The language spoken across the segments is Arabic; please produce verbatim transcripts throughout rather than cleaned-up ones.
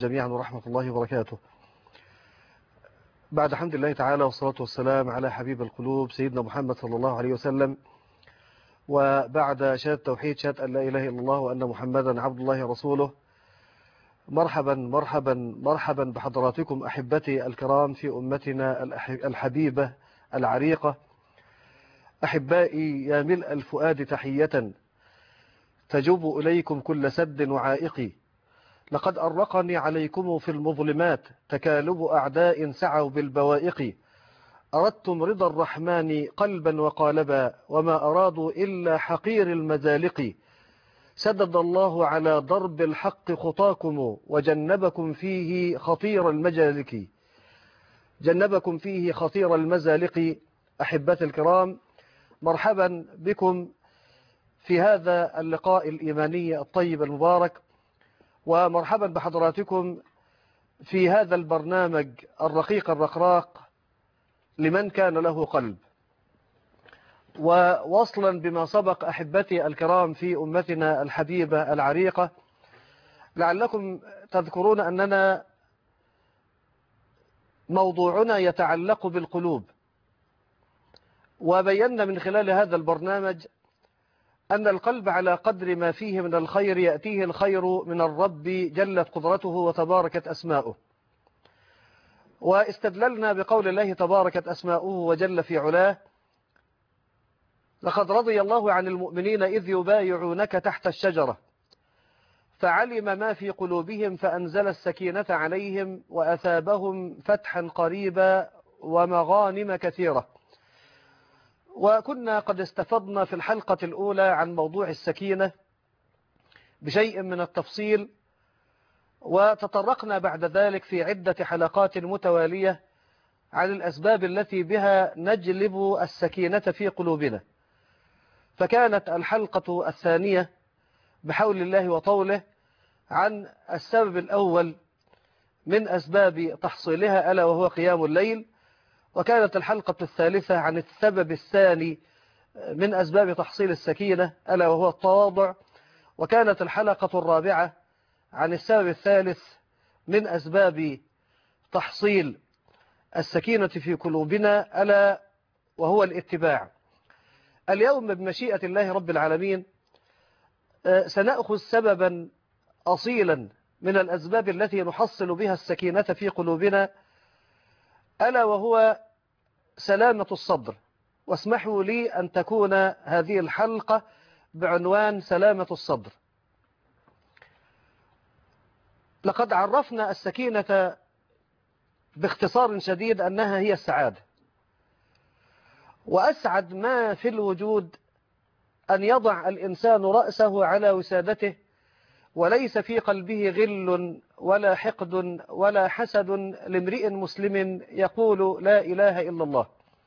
جميعا ورحمة الله وبركاته. بعد حمد الله تعالى والصلاة والسلام على حبيب القلوب سيدنا محمد صلى الله عليه وسلم، وبعد شهادة توحيد شهادة أن لا إله إلا الله وأن محمدا عبد الله ورسوله، مرحبا مرحبا مرحبا بحضراتكم أحبتي الكرام في أمتنا الحبيبة العريقة. أحبائي يا ملء الفؤاد تحية تجوب إليكم كل سد وعائق، لقد أرقني عليكم في المظلمات تكالب أعداء سعوا بالبوائق، أردتم رضا الرحمن قلبا وقالبا وما أرادوا إلا حقير المزالق، سدد الله على ضرب الحق خطاكم وجنبكم فيه خطير المجالك جنبكم فيه خطير المزالق. أحبتي الكرام، مرحبا بكم في هذا اللقاء الإيماني الطيب المبارك، ومرحبا بحضراتكم في هذا البرنامج الرقيق الرقراق لمن كان له قلب. ووصلا بما سبق أحبتي الكرام في أمتنا الحبيبة العريقة، لعلكم تذكرون أننا موضوعنا يتعلق بالقلوب، وبينا من خلال هذا البرنامج أن القلب على قدر ما فيه من الخير يأتيه الخير من الرب جلت قدرته وتباركت أسماؤه، واستدللنا بقول الله تباركت أسماؤه وجل في علاه: لقد رضي الله عن المؤمنين إذ يبايعونك تحت الشجرة فعلم ما في قلوبهم فأنزل السكينة عليهم وأثابهم فتحا قريبا ومغانم كثيرة. وكنا قد استفضنا في الحلقة الأولى عن موضوع السكينة بشيء من التفصيل، وتطرقنا بعد ذلك في عدة حلقات متوالية عن الأسباب التي بها نجلب السكينة في قلوبنا. فكانت الحلقة الثانية بحول الله وطوله عن السبب الأول من أسباب تحصيلها ألا وهو قيام الليل، وكانت الحلقة الثالثة عن السبب الثاني من أسباب تحصيل السكينة ألا وهو التواضع، وكانت الحلقة الرابعة عن السبب الثالث من أسباب تحصيل السكينة في قلوبنا ألا وهو الاتباع. اليوم بمشيئة الله رب العالمين سنأخذ سببا أصيلا من الأسباب التي نحصل بها السكينة في قلوبنا ألا وهو سلامة الصدر. واسمحوا لي أن تكون هذه الحلقة بعنوان سلامة الصدر. لقد عرفنا السكينة باختصار شديد أنها هي السعادة، وأسعد ما في الوجود أن يضع الإنسان رأسه على وسادته وليس في قلبه غل ولا حقد ولا حسد لامرئ مسلم يقول لا إله إلا الله.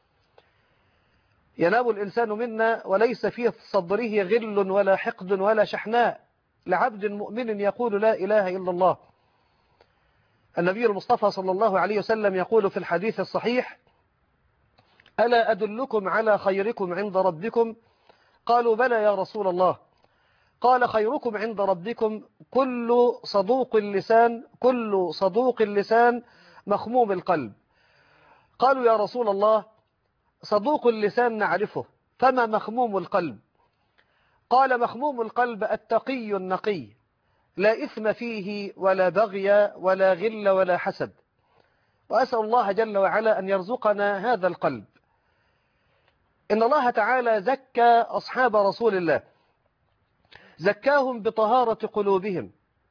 ينام الإنسان منا وليس في صدره غل ولا حقد ولا شحناء لعبد مؤمن يقول لا إله إلا الله. النبي المصطفى صلى الله عليه وسلم يقول في الحديث الصحيح: ألا أدلكم على خيركم عند ربكم؟ قالوا بلى يا رسول الله. قال: خيركم عند ربكم كل صدوق اللسان كل صدوق اللسان مخموم القلب. قالوا يا رسول الله، صدوق اللسان نعرفه، فما مخموم القلب؟ قال: مخموم القلب التقي النقي، لا إثم فيه ولا بغي ولا غل ولا حسد. وأسأل الله جل وعلا أن يرزقنا هذا القلب. إن الله تعالى زكى أصحاب رسول الله، زكاهم بطهارة قلوبهم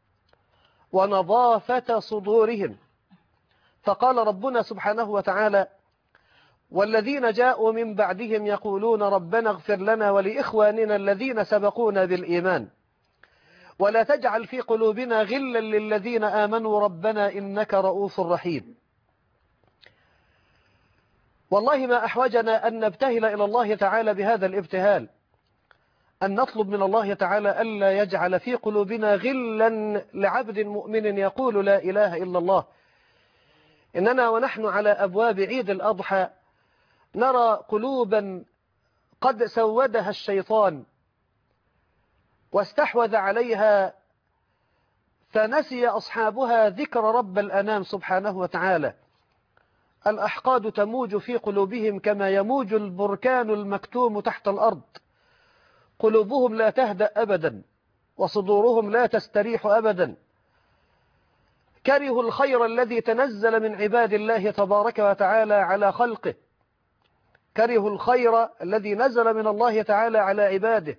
ونظافة صدورهم. فقال ربنا سبحانه وتعالى: والذين جاءوا من بعدهم يقولون ربنا اغفر لنا ولإخواننا الذين سبقونا بالإيمان ولا تجعل في قلوبنا غلا للذين آمنوا ربنا إنك رؤوف رحيم. والله ما أحوجنا أن نبتهل إلى الله تعالى بهذا الابتهال، أن نطلب من الله تعالى ألا يجعل في قلوبنا غلا لعبد مؤمن يقول لا إله إلا الله. إننا ونحن على أبواب عيد الأضحى نرى قلوبا قد سودها الشيطان واستحوذ عليها فنسي أصحابها ذكر رب الأنام سبحانه وتعالى. الأحقاد تموج في قلوبهم كما يموج البركان المكتوم تحت الأرض. قلوبهم لا تهدأ أبدا، وصدورهم لا تستريح أبدا. كرهوا الخير الذي تنزل من عباد الله تبارك وتعالى على خلقه. كرهوا الخير الذي نزل من الله تعالى على عباده.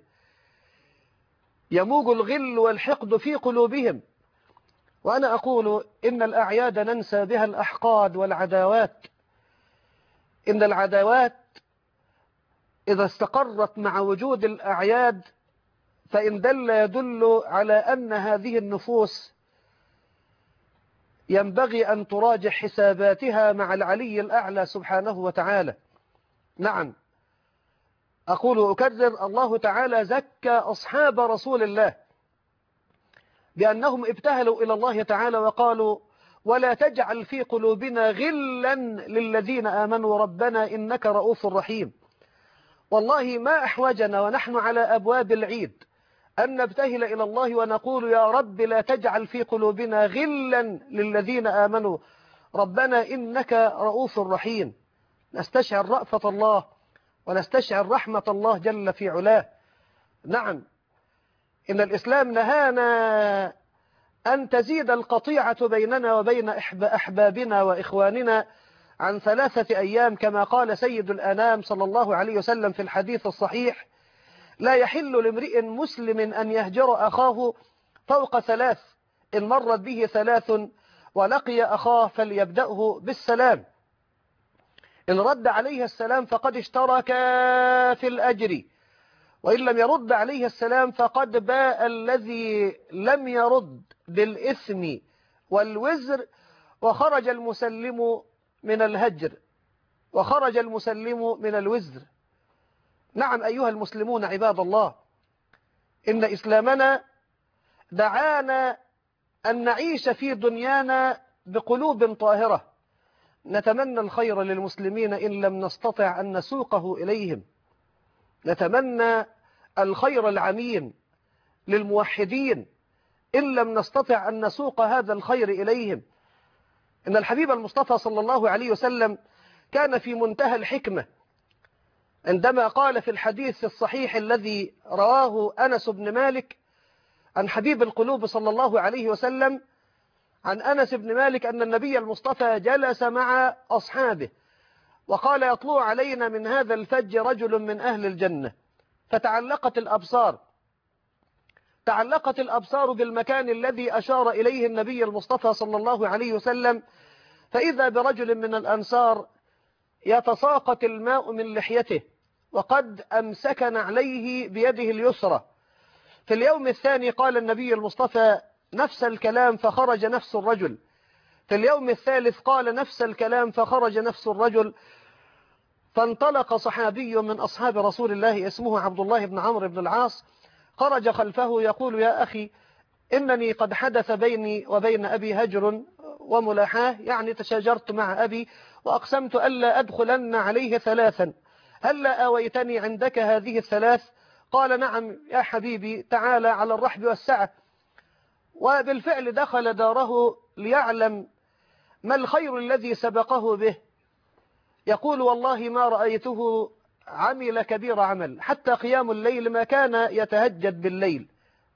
يموج الغل والحقد في قلوبهم. وأنا أقول إن الأعياد ننسى بها الأحقاد والعداوات. إن العداوات إذا استقرت مع وجود الأعياد فإن دل يدل على أن هذه النفوس ينبغي أن تراجع حساباتها مع العلي الأعلى سبحانه وتعالى. نعم، أقول أكرر، الله تعالى زكى أصحاب رسول الله بأنهم ابتهلوا إلى الله تعالى وقالوا: ولا تجعل في قلوبنا غلا للذين آمنوا ربنا إنك رؤوف رحيم. والله ما أحوجنا ونحن على أبواب العيد أن نبتهل إلى الله ونقول: يا رب لا تجعل في قلوبنا غلا للذين آمنوا ربنا إنك رؤوف رحيم. نستشعر رأفة الله ونستشعر رحمة الله جل في علاه. نعم، إن الإسلام نهانا أن تزيد القطيعة بيننا وبين أحبابنا وإخواننا عن ثلاثة أيام، كما قال سيد الأنام صلى الله عليه وسلم في الحديث الصحيح: لا يحل لامرئ مسلم أن يهجر أخاه فوق ثلاث، إن مرت به ثلاث ولقي أخاه فليبدأه بالسلام. إن رد عليه السلام فقد اشترك في الأجر، وإن لم يرد عليه السلام فقد باء الذي لم يرد بالإثم والوزر، وخرج المسلم من الهجر وخرج المسلم من الوزر. نعم أيها المسلمون عباد الله، إن إسلامنا دعانا أن نعيش في دنيانا بقلوب طاهرة، نتمنى الخير للمسلمين إن لم نستطع أن نسوقه إليهم، نتمنى الخير العميم للموحدين إن لم نستطع أن نسوق هذا الخير إليهم. إن الحبيب المصطفى صلى الله عليه وسلم كان في منتهى الحكمة عندما قال في الحديث الصحيح الذي رواه أنس بن مالك عن حبيب القلوب صلى الله عليه وسلم، عن أنس بن مالك أن النبي المصطفى جلس مع أصحابه وقال: يطلع علينا من هذا الفج رجل من أهل الجنة. فتعلقت الأبصار تعلقت الأبصار بالمكان الذي أشار إليه النبي المصطفى صلى الله عليه وسلم، فإذا برجل من الأنصار يتساقط الماء من لحيته وقد أمسك نعليه بيده اليسرى. في اليوم الثاني قال النبي المصطفى نفس الكلام فخرج نفس الرجل. في اليوم الثالث قال نفس الكلام فخرج نفس الرجل. فانطلق صحابي من أصحاب رسول الله اسمه عبد الله بن عمرو بن العاص، خرج خلفه يقول: يا أخي إنني قد حدث بيني وبين أبي هجر وملاحاه، يعني تشاجرت مع أبي وأقسمت ألا أدخلن عليه ثلاثا، هلا آويتني عندك هذه الثلاث؟ قال: نعم يا حبيبي، تعالى على الرحب والسعة. وبالفعل دخل داره ليعلم ما الخير الذي سبقه به. يقول: والله ما رأيته عمل كبير عمل، حتى قيام الليل ما كان يتهجد بالليل.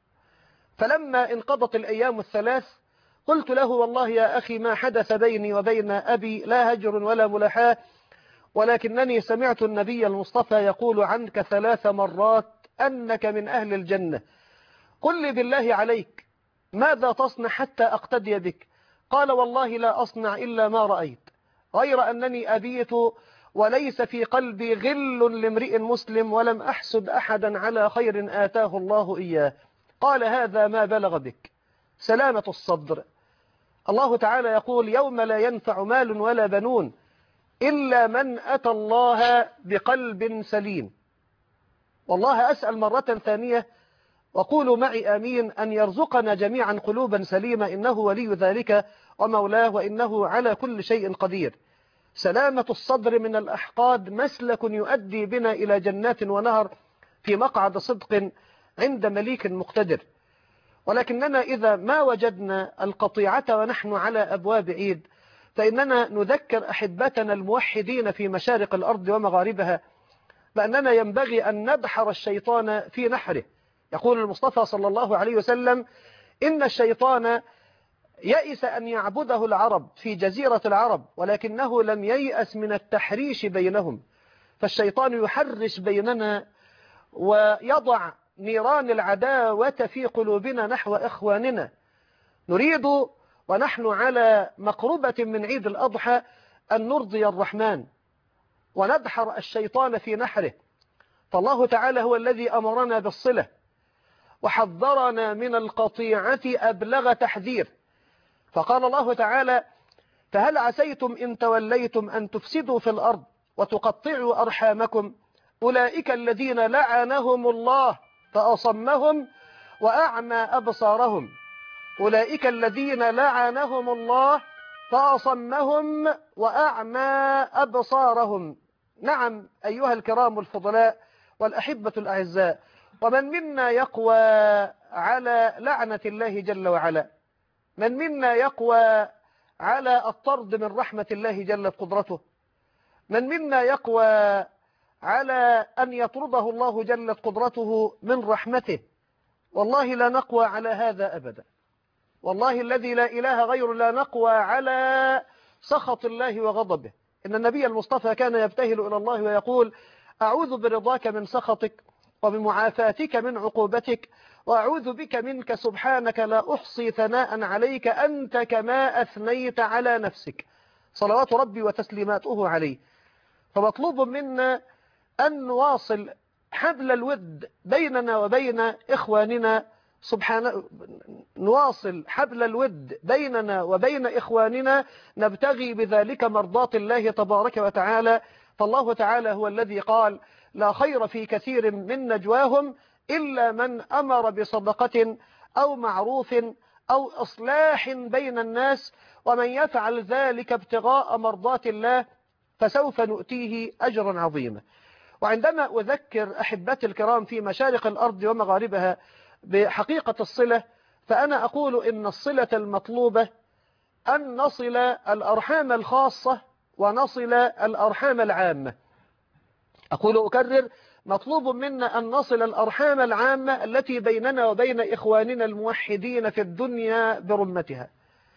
فلما انقضت الأيام الثلاث قلت له: والله يا أخي ما حدث بيني وبين أبي لا هجر ولا ملاحاة، ولكنني سمعت النبي المصطفى يقول عنك ثلاث مرات أنك من أهل الجنة، قل لي بالله عليك ماذا تصنع حتى أقتدي بك؟ قال: والله لا أصنع إلا ما رأيت، غير أنني أبيت وليس في قلبي غل لامرئ مسلم، ولم أحسد أحدا على خير آتاه الله إياه. قال: هذا ما بلغ بك سلامة الصدر. الله تعالى يقول: يوم لا ينفع مال ولا بنون إلا من أتى الله بقلب سليم. والله أسأل مرة ثانية، وقولوا معي آمين، أن يرزقنا جميعا قلوبا سليمة، إنه ولي ذلك ومولاه، وإنه على كل شيء قدير. سلامة الصدر من الأحقاد مسلك يؤدي بنا إلى جنات ونهر في مقعد صدق عند مليك مقتدر. ولكننا إذا ما وجدنا القطيعة ونحن على أبواب عيد فإننا نذكر أحبتنا الموحدين في مشارق الأرض ومغاربها بأننا ينبغي أن ندحر الشيطان في نحره. يقول المصطفى صلى الله عليه وسلم: إن الشيطان يئس أن يعبده العرب في جزيرة العرب، ولكنه لم ييأس من التحريش بينهم. فالشيطان يحرش بيننا ويضع نيران العداوة في قلوبنا نحو إخواننا. نريد ونحن على مقربة من عيد الأضحى أن نرضي الرحمن وندحر الشيطان في نحره. فالله تعالى هو الذي أمرنا بالصلة وحذرنا من القطيعة أبلغ تحذير. فقال الله تعالى: فهل عسيتم إن توليتم أن تفسدوا في الأرض وتقطعوا أرحامكم أولئك الذين لعنهم الله فأصمهم وأعمى أبصارهم أولئك الذين لعنهم الله فأصمهم وأعمى أبصارهم. نعم أيها الكرام الفضلاء والأحبة الأعزاء، ومن منا يقوى على لعنة الله جل وعلا؟ من منا يقوى على الطرد من رحمة الله جلت قدرته؟ من منا يقوى على أن يطرده الله جلت قدرته من رحمته؟ والله لا نقوى على هذا أبدا. والله الذي لا إله غيره لا نقوى على سخط الله وغضبه. إن النبي المصطفى كان يبتهل إلى الله ويقول: أعوذ برضاك من سخطك وبمعافاتك من عقوبتك وأعوذ بك منك سبحانك لا أحصي ثناء عليك أنت كما أثنيت على نفسك، صلوات ربي وتسليماته عليه. فمطلوب منا أن نواصل حبل الود بيننا وبين إخواننا، سبحانه نواصل حبل الود بيننا وبين إخواننا نبتغي بذلك مرضاة الله تبارك وتعالى. فالله تعالى هو الذي قال: لا خير في كثير من نجواهم إلا من أمر بصدقة أو معروف أو إصلاح بين الناس ومن يفعل ذلك ابتغاء مرضات الله فسوف نؤتيه أجرا عظيما. وعندما أذكر أحبتي الكرام في مشارق الأرض ومغاربها بحقيقة الصلة، فأنا أقول إن الصلة المطلوبة أن نصل الأرحام الخاصة ونصل الأرحام العامة. أقول أكرر: مطلوب منا أن نصل الأرحام العامة التي بيننا وبين إخواننا الموحدين في الدنيا برمتها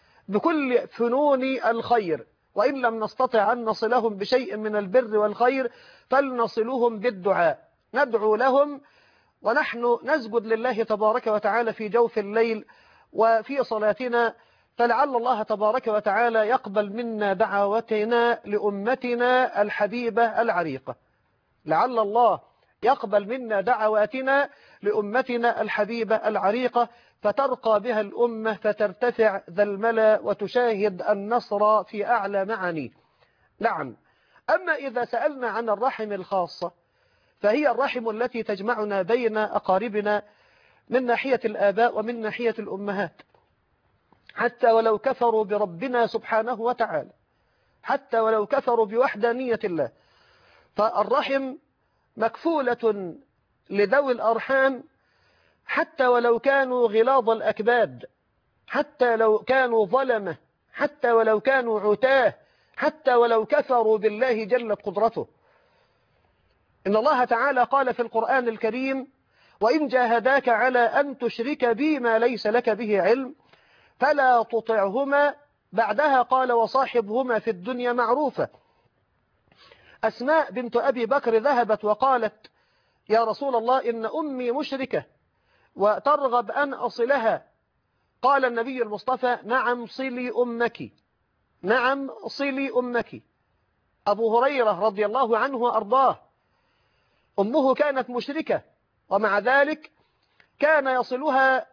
بكل فنون الخير، وإن لم نستطع أن نصلهم بشيء من البر والخير فلنصلهم بالدعاء. ندعو لهم ونحن نسجد لله تبارك وتعالى في جوف الليل وفي صلاتنا، فلعل الله تبارك وتعالى يقبل منا دعوتنا لأمتنا الحبيبة العريقة. لعل الله يقبل منا دعواتنا لأمتنا الحبيبة العريقة فترقى بها الأمة فترتفع ذا الملا وتشاهد النصر في أعلى معانيه. نعم. أما إذا سألنا عن الرحم الخاصة فهي الرحم التي تجمعنا بين أقاربنا من ناحية الآباء ومن ناحية الأمهات، حتى ولو كفروا بربنا سبحانه وتعالى، حتى ولو كفروا بوحدانية الله. فالرحم مكفولة لذوي الأرحام حتى ولو كانوا غلاظ الأكباد، حتى لو كانوا ظلمة، حتى ولو كانوا عتاه، حتى ولو كفروا بالله جلت قدرته. إن الله تعالى قال في القرآن الكريم: وإن جاهداك على أن تشرك بي ما ليس لك به علم فلا تطعهما. بعدها قال: وصاحبهما في الدنيا معروفة. أسماء بنت أبي بكر ذهبت وقالت: يا رسول الله إن أمي مشركة وترغب أن أصلها. قال النبي المصطفى: نعم صلي أمك، نعم صلي أمك. أبو هريرة رضي الله عنه وأرضاه أمه كانت مشركة ومع ذلك كان يصلها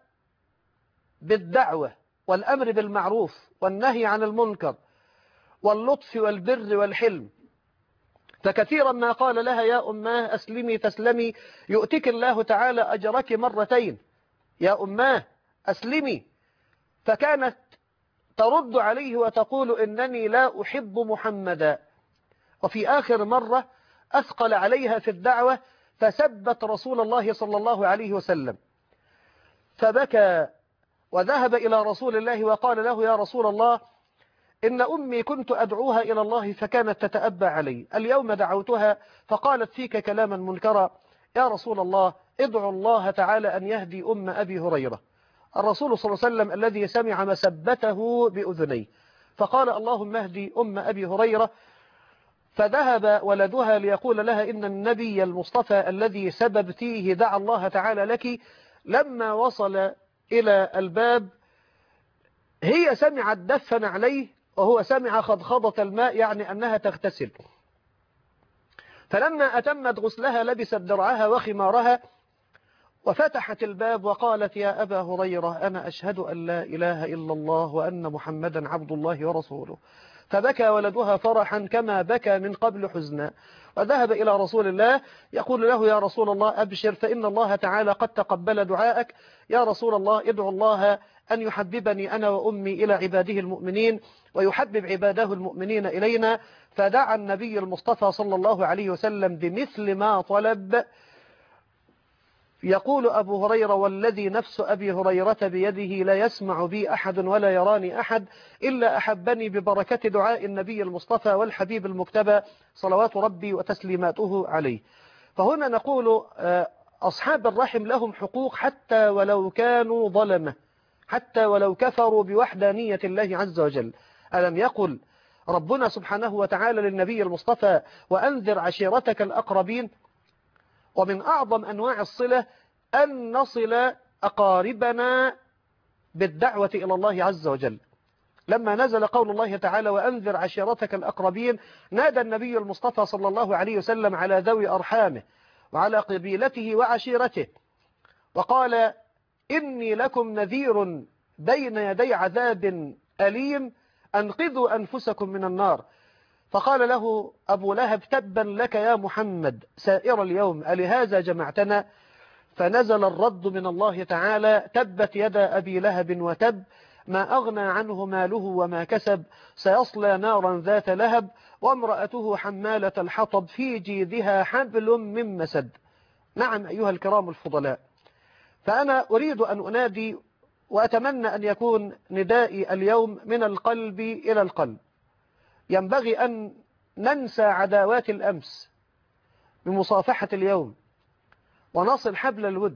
بالدعوة والأمر بالمعروف والنهي عن المنكر واللطف والبر والحلم. فكثيرا ما قال لها: يا أماه أسلمي تسلمي يؤتك الله تعالى أجرك مرتين، يا أماه أسلمي. فكانت ترد عليه وتقول: إنني لا أحب محمدا. وفي آخر مرة أثقل عليها في الدعوة فسبت رسول الله صلى الله عليه وسلم، فبكى وذهب إلى رسول الله وقال له: يا رسول الله، إن أمي كنت أدعوها إلى الله فكانت تتأبى علي، اليوم دعوتها فقالت فيك كلاما منكرا، يا رسول الله ادعو الله تعالى أن يهدي أم أبي هريرة. الرسول صلى الله عليه وسلم الذي سمع مسبته بأذنيه فقال: اللهم اهدي أم أبي هريرة. فذهب ولدها ليقول لها: إن النبي المصطفى الذي سببتيه دعا الله تعالى لك. لما وصل إلى الباب هي سمعت دفا عليه وهو سمع خضخضة الماء، يعني أنها تغتسل. فلما أتمت غسلها لبست درعها وخمارها وفتحت الباب وقالت: يا أبا هريرة، أنا أشهد أن لا إله إلا الله وأن محمدا عبد الله ورسوله. فبكى ولدها فرحا كما بكى من قبل حزنا، وذهب إلى رسول الله يقول له: يا رسول الله أبشر، فإن الله تعالى قد تقبل دعاءك. يا رسول الله ادعو الله أن يحببني أنا وأمي إلى عباده المؤمنين ويحبب عباده المؤمنين إلينا. فدعا النبي المصطفى صلى الله عليه وسلم بمثل ما طلب. يقول أبو هريرة: والذي نفس أبي هريرة بيده لا يسمع بي أحد ولا يراني أحد إلا أحبني ببركة دعاء النبي المصطفى والحبيب المجتبى صلوات ربي وتسليماته عليه. فهنا نقول أصحاب الرحم لهم حقوق حتى ولو كانوا ظلمة، حتى ولو كفروا بوحدانية الله عز وجل. ألم يقل ربنا سبحانه وتعالى للنبي المصطفى: وأنذر عشيرتك الأقربين؟ ومن أعظم أنواع الصلة أن نصل أقاربنا بالدعوة إلى الله عز وجل. لما نزل قول الله تعالى: وأنذر عشيرتك الأقربين، نادى النبي المصطفى صلى الله عليه وسلم على ذوي أرحامه وعلى قبيلته وعشيرته، وقال: إني لكم نذير بين يدي عذاب أليم، أنقذوا أنفسكم من النار. فقال له أبو لهب: تبا لك يا محمد سائر اليوم، ألهذا جمعتنا؟ فنزل الرد من الله تعالى: تبت يدا أبي لهب وتب، ما أغنى عنه ماله وما كسب، سيصلى نارا ذات لهب، وامرأته حمالة الحطب في جيدها حبل من مسد. نعم أيها الكرام الفضلاء، فأنا أريد أن أنادي وأتمنى أن يكون ندائي اليوم من القلب إلى القلب. ينبغي أن ننسى عداوات الأمس بمصافحة اليوم ونصل حبل الود.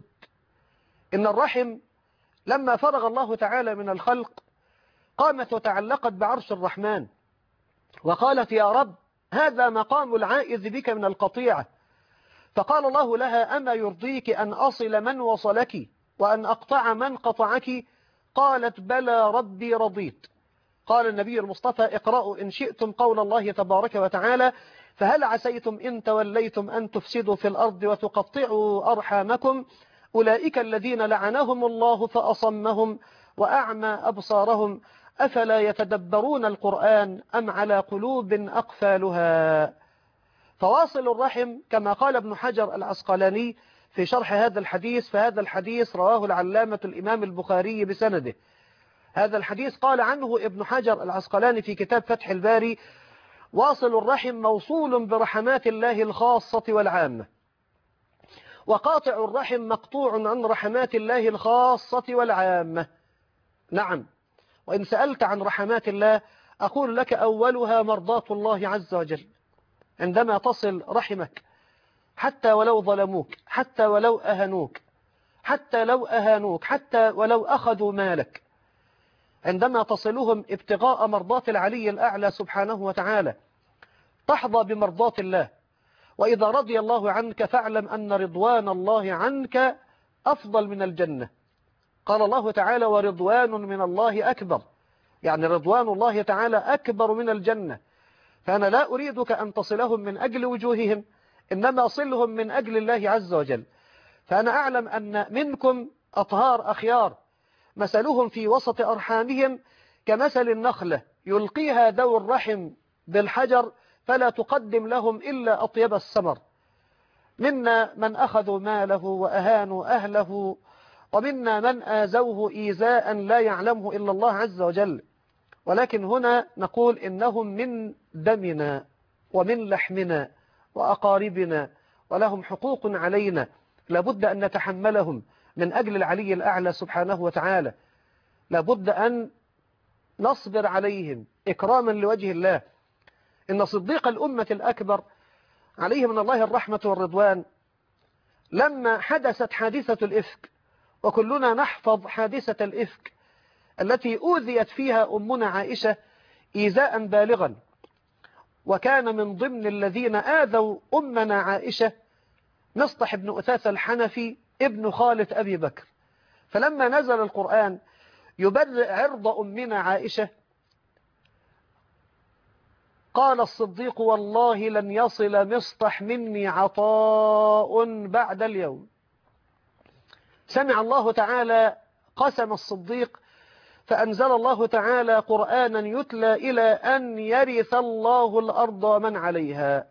إن الرحم لما فرغ الله تعالى من الخلق قامت وتعلقت بعرش الرحمن وقالت: يا رب، هذا مقام العائذ بك من القطيعة. فقال الله لها: أما يرضيك أن أصل من وصلك وأن أقطع من قطعك؟ قالت: بلى ربي رضيت. قال النبي المصطفى: اقرأوا إن شئتم قول الله تبارك وتعالى: فهل عسيتم إن توليتم أن تفسدوا في الأرض وتقطعوا أرحامكم، أولئك الذين لعنهم الله فأصمهم وأعمى أبصارهم، أفلا يتدبرون القرآن أم على قلوب أقفالها. فواصل الرحم كما قال ابن حجر العسقلاني في شرح هذا الحديث، فهذا الحديث رواه العلامة الإمام البخاري بسنده. هذا الحديث قال عنه ابن حجر العسقلاني في كتاب فتح الباري: واصل الرحم موصول برحمات الله الخاصة والعامة، وقاطع الرحم مقطوع عن رحمات الله الخاصة والعامة. نعم، وإن سألت عن رحمات الله أقول لك: أولها مرضاة الله عز وجل. عندما تصل رحمك حتى ولو ظلموك، حتى ولو أهنوك، حتى لو أهانوك، حتى ولو أخذوا مالك، عندما تصلهم ابتغاء مرضات العلي الأعلى سبحانه وتعالى تحظى بمرضاة الله. وإذا رضي الله عنك فاعلم أن رضوان الله عنك أفضل من الجنة. قال الله تعالى: ورضوان من الله أكبر، يعني رضوان الله تعالى أكبر من الجنة. فأنا لا أريدك أن تصلهم من أجل وجوههم، إنما صلهم من أجل الله عز وجل. فأنا أعلم أن منكم أطهار أخيار مثلهم في وسط أرحامهم كمثل النخلة يلقيها ذو الرحم بالحجر فلا تقدم لهم إلا أطيب الثمر. منا من أخذوا ماله وأهانوا أهله، ومنا من آزوه إيذاء لا يعلمه إلا الله عز وجل. ولكن هنا نقول إنهم من دمنا ومن لحمنا وأقاربنا، ولهم حقوق علينا لابد أن نتحملهم من أجل العلي الأعلى سبحانه وتعالى. لابد أن نصبر عليهم إكراما لوجه الله. إن صديق الأمة الأكبر عليه من الله الرحمة والرضوان لما حدثت حادثة الإفك، وكلنا نحفظ حادثة الإفك التي أوذيت فيها أمنا عائشة إيذاء بالغا، وكان من ضمن الذين آذوا أمنا عائشة مصطح بن أثاث الحنفي ابن خالة أبي بكر. فلما نزل القرآن يبرئ عرض أمنا عائشة قال الصديق والله لن يصل مصطح مني عطاء بعد اليوم. سمع الله تعالى قسم الصديق فأنزل الله تعالى قرآنا يتلى إلى أن يرث الله الأرض ومن عليها.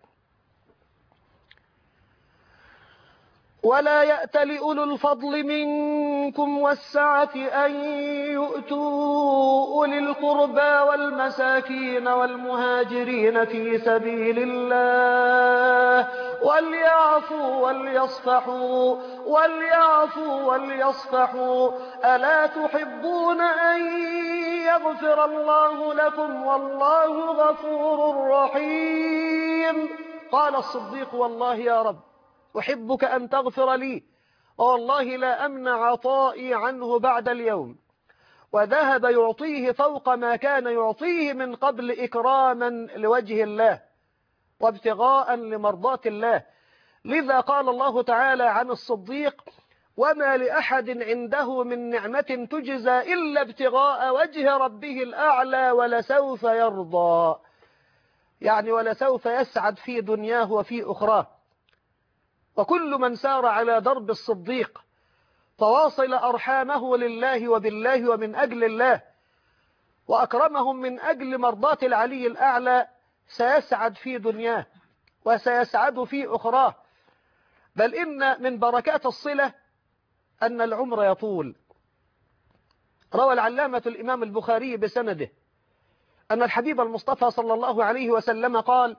ولا يأتل أولو الفضل منكم والسعة أن يؤتوا أولي القربى والمساكين والمهاجرين في سبيل الله وليعفوا وليصفحوا وليعفوا وليصفحوا ألا تحبون أن يغفر الله لكم والله غفور رحيم. قال الصديق والله يا رب أحبك أن تغفر لي، والله لا أمنع عطائي عنه بعد اليوم. وذهب يعطيه فوق ما كان يعطيه من قبل إكراما لوجه الله وابتغاء لمرضات الله. لذا قال الله تعالى عن الصديق وما لأحد عنده من نعمة تجزى إلا ابتغاء وجه ربه الأعلى ولسوف يرضى، يعني ولسوف يسعد في دنياه وفي أخراه. وكل من سار على درب الصديق فواصل أرحامه لله وبالله ومن أجل الله وأكرمهم من أجل مرضات العلي الأعلى سيسعد في دنياه وسيسعد في أخراه. بل إن من بركات الصلة أن العمر يطول. روى العلامة الإمام البخاري بسنده أن الحبيب المصطفى صلى الله عليه وسلم قال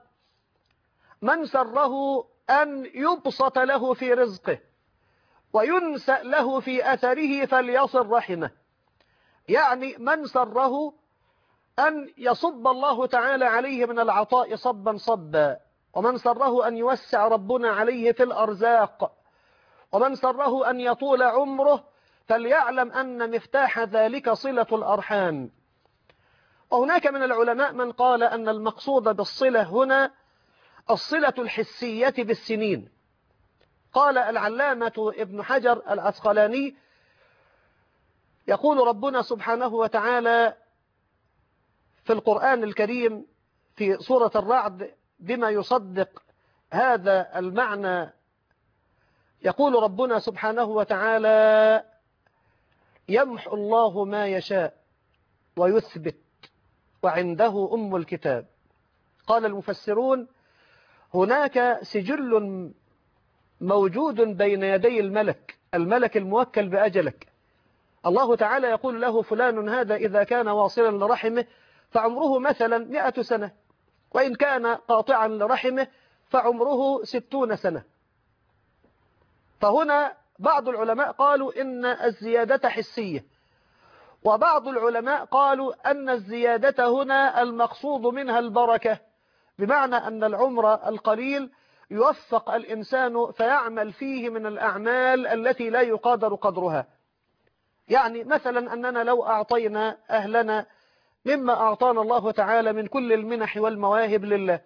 من سره أن يبسط له في رزقه وينسأ له في أثره فليصل رحمه. يعني من سره أن يصب الله تعالى عليه من العطاء صبا صبا، ومن سره أن يوسع ربنا عليه في الأرزاق، ومن سره أن يطول عمره فليعلم أن مفتاح ذلك صلة الأرحام. وهناك من العلماء من قال أن المقصود بالصلة هنا الصلة الحسية بالسنين. قال العلامة ابن حجر العسقلاني يقول ربنا سبحانه وتعالى في القرآن الكريم في سورة الرعد بما يصدق هذا المعنى. يقول ربنا سبحانه وتعالى يمحو الله ما يشاء ويثبت وعنده أم الكتاب. قال المفسرون هناك سجل موجود بين يدي الملك الملك الموكل بأجلك. الله تعالى يقول له فلان هذا إذا كان واصلا لرحمه فعمره مثلا مئة سنة، وإن كان قاطعا لرحمه فعمره ستون سنة. فهنا بعض العلماء قالوا إن الزيادة حسية، وبعض العلماء قالوا أن الزيادة هنا المقصود منها البركة، بمعنى أن العمر القليل يوفق الإنسان فيعمل فيه من الأعمال التي لا يقادر قدرها. يعني مثلا أننا لو أعطينا أهلنا مما أعطانا الله تعالى من كل المنح والمواهب لله،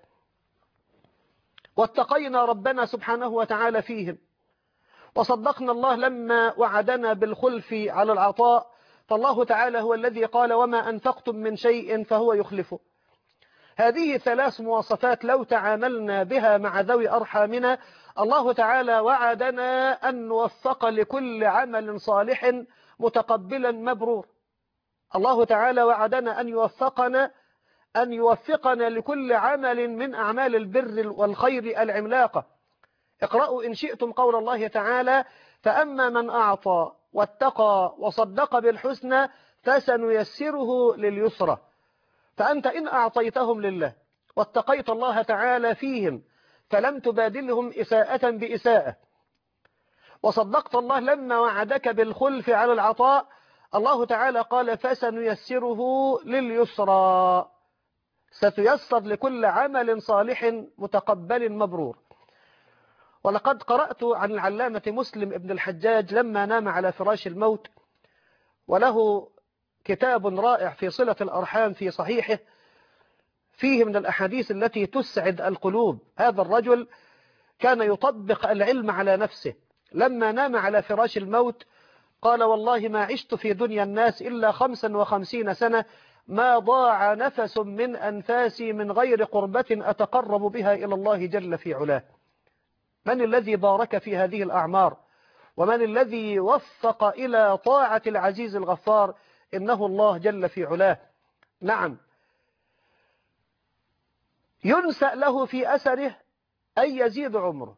واتقينا ربنا سبحانه وتعالى فيهم، وصدقنا الله لما وعدنا بالخلف على العطاء، فالله تعالى هو الذي قال وما أنفقتم من شيء فهو يخلفه. هذه ثلاث مواصفات لو تعاملنا بها مع ذوي أرحامنا الله تعالى وعدنا أن نوفق لكل عمل صالح متقبلا مبرور. الله تعالى وعدنا أن يوفقنا أن يوفقنا لكل عمل من أعمال البر والخير العملاقة. اقرأوا إن شئتم قول الله تعالى فأما من أعطى واتقى وصدق بالحسنى فسنيسره لليسرى. فأنت إن أعطيتهم لله واتقيت الله تعالى فيهم فلم تبادلهم إساءة بإساءة، وصدقت الله لما وعدك بالخلف على العطاء، الله تعالى قال فسنيسره لليسرى، ستيسر لكل عمل صالح متقبل مبرور. ولقد قرأت عن العلامة مسلم ابن الحجاج لما نام على فراش الموت، وله كتاب رائع في صلة الأرحام في صحيحه، فيه من الأحاديث التي تسعد القلوب. هذا الرجل كان يطبق العلم على نفسه. لما نام على فراش الموت قال والله ما عشت في دنيا الناس إلا خمسا وخمسين سنة، ما ضاع نفس من أنفاسي من غير قربة أتقرب بها إلى الله جل في علاه. من الذي بارك في هذه الأعمار؟ ومن الذي وفق إلى طاعة العزيز الغفار؟ إنه الله جل في علاه. نعم، ينسأ له في أثره أن يزيد عمره.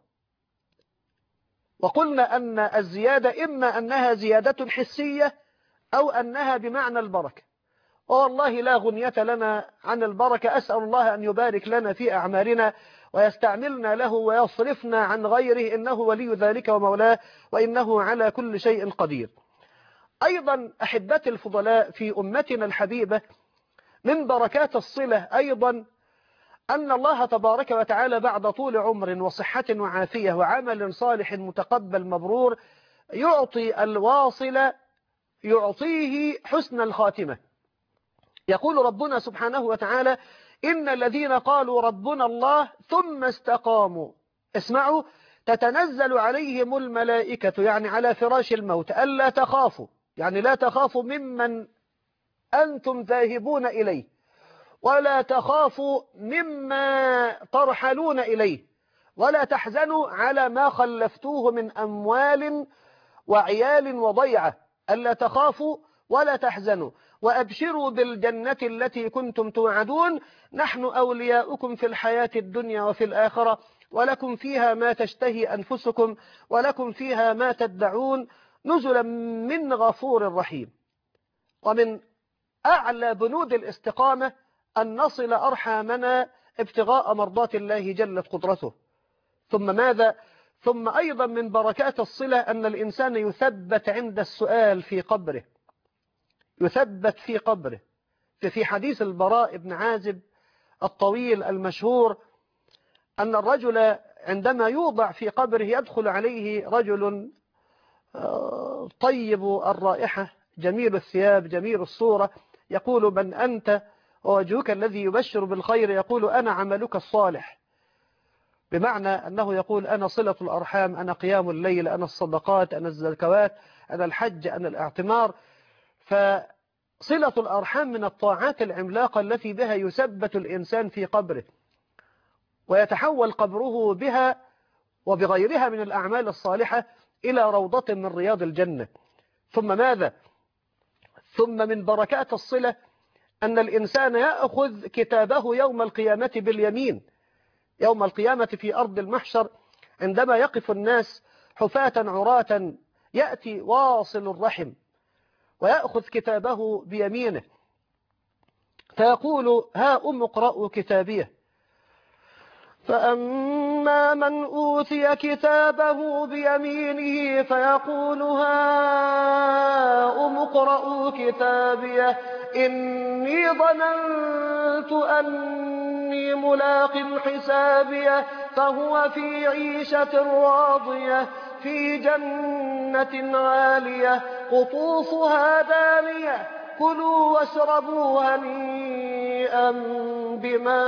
وقلنا أن الزيادة إما أنها زيادة حسية أو أنها بمعنى البركة، والله لا غنية لنا عن البركة. أسأل الله أن يبارك لنا في أعمالنا ويستعملنا له ويصرفنا عن غيره، إنه ولي ذلك ومولاه، وإنه على كل شيء قدير. أيضا أحبتي الفضلاء، في أمتنا الحبيبة من بركات الصلة أيضا أن الله تبارك وتعالى بعد طول عمر وصحة وعافية وعمل صالح متقبل مبرور يعطي الواصل، يعطيه حسن الخاتمة. يقول ربنا سبحانه وتعالى إن الذين قالوا ربنا الله ثم استقاموا، اسمعوا، تتنزل عليهم الملائكة، يعني على فراش الموت، ألا تخافوا، يعني لا تخافوا ممن أنتم ذاهبون إليه، ولا تخافوا مما ترحلون إليه، ولا تحزنوا على ما خلفتوه من أموال وعيال وضيعة. ألا تخافوا ولا تحزنوا وأبشروا بالجنة التي كنتم توعدون، نحن أولياؤكم في الحياة الدنيا وفي الآخرة، ولكم فيها ما تشتهي أنفسكم ولكم فيها ما تدعون، نزلا من غفور رحيم. ومن أعلى بنود الاستقامة أن نصل أرحامنا ابتغاء مرضات الله جلت قدرته. ثم ماذا؟ ثم أيضا من بركات الصلة أن الإنسان يثبت عند السؤال في قبره، يثبت في قبره. في حديث البراء بن عازب الطويل المشهور أن الرجل عندما يوضع في قبره يدخل عليه رجل طيب الرائحة جميل الثياب جميل الصورة، يقول من أنت؟ ووجهك الذي يبشر بالخير يقول أنا عملك الصالح، بمعنى أنه يقول أنا صلة الأرحام، أنا قيام الليل، أنا الصدقات، أنا الزكوات، أنا الحج، أنا الاعتمار. فصلة الأرحام من الطاعات العملاقة التي بها يثبت الإنسان في قبره، ويتحول قبره بها وبغيرها من الأعمال الصالحة إلى روضة من رياض الجنة. ثم ماذا؟ ثم من بركات الصلة أن الإنسان يأخذ كتابه يوم القيامة باليمين. يوم القيامة في أرض المحشر عندما يقف الناس حفاة عراة، يأتي واصل الرحم ويأخذ كتابه بيمينه فيقول ها أم اقرأوا كتابيه، فأما من أوتي كتابه بيمينه فيقول ها أم اقرءوا كتابيه إني ظننت أني ملاق حسابيه فهو في عيشة راضية في جنة عالية قطوفها دانية كلوا واشربوا هنيئا بما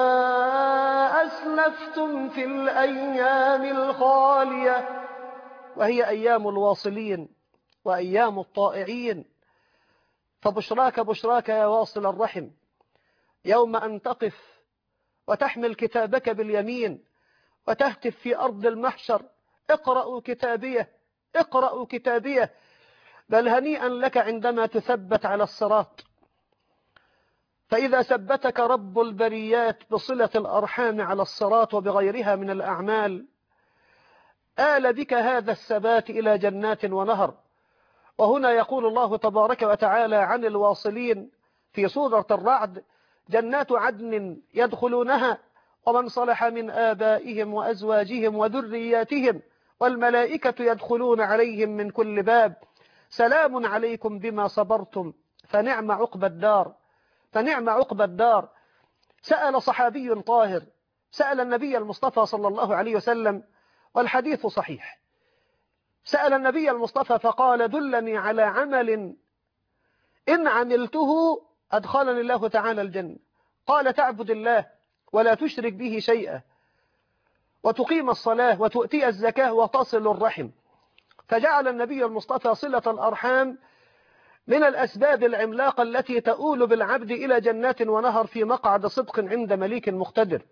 أسلفتم في الأيام الخالية. وهي أيام الواصلين وأيام الطائعين. فبشراك بشراك يا واصل الرحم يوم أن تقف وتحمل كتابك باليمين وتهتف في أرض المحشر اقرأوا كتابيه اقرأوا كتابيه. بل هنيئا لك عندما تثبت على الصراط، فإذا ثبتك رب البريات بصلة الأرحام على الصراط وبغيرها من الأعمال آل بك هذا الثبات إلى جنات ونهر. وهنا يقول الله تبارك وتعالى عن الواصلين في سورة الرعد جنات عدن يدخلونها ومن صلح من آبائهم وأزواجهم وذرياتهم والملائكة يدخلون عليهم من كل باب سلام عليكم بما صبرتم فنعم عقبى الدار فنعم عقبى الدار. سأل صحابي طاهر سأل النبي المصطفى صلى الله عليه وسلم، والحديث صحيح، سأل النبي المصطفى فقال: دلني على عمل إن عملته أدخلني الله تعالى الجنة. قال: تعبد الله ولا تشرك به شيئا، وتقيم الصلاة وتؤتي الزكاة وتصل الرحم. فجعل النبي المصطفى صلة الأرحام من الأسباب العملاقة التي تؤول بالعبد إلى جنات ونهر في مقعد صدق عند مليك مقتدر.